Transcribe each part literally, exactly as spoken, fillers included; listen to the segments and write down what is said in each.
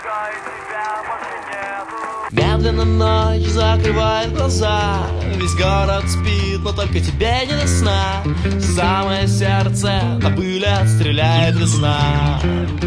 Медленно ночь закрывает глаза, весь город спит, но только тебе не до сна. Самое сердце на пыль отстреляет весна.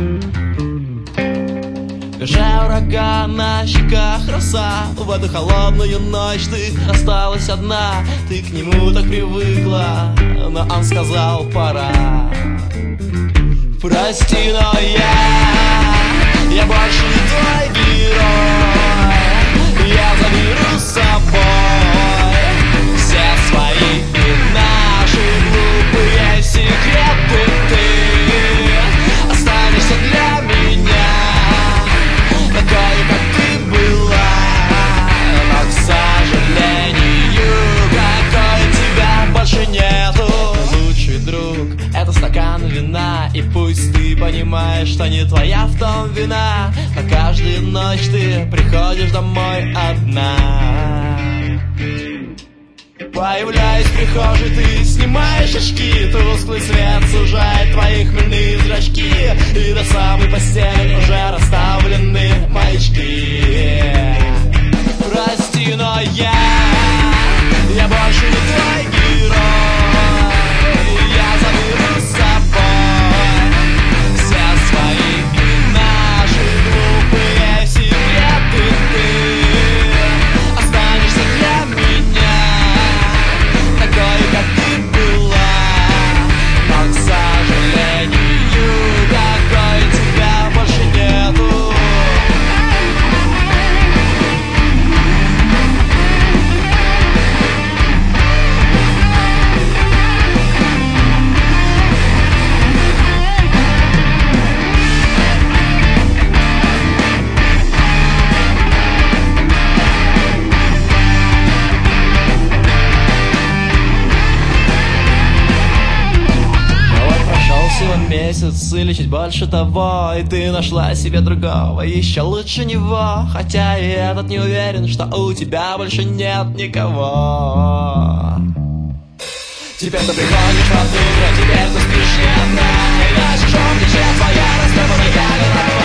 Уже ураган, на щеках роса. В эту холодную ночь ты осталась одна. Ты к нему так привыкла, но он сказал пора. Прости, но я, я больше не твой герой. Я заберу с собой все свои и наши глупые секреты. Ты останешься для меня такой, как ты была, но, к сожалению, какой тебя больше нету. Лучший друг — это стакан вина, и пусть ты понимаешь, что не твоя в том вина, но каждую ночь ты приходишь домой одна. Появляясь в прихожей, ты снимаешь очки, тусклый свет сужает твои хмельные зрачки, и до самой постели уже расставлены маячки. Прости, но я, я больше не твой герой. Я заберу с собой все свои и наши глупые секреты. Ты останешься для меня такой, как ты была, но, к сожалению, такой тебя больше нету. Месяц или чуть больше того, и ты нашла себе другого, еще лучше него. Хотя и этот не уверен, что у тебя больше нет никого. Теперь ты приходишь под утро, теперь ты спишь не одна, и на чужом плече твоя растрепанная голова.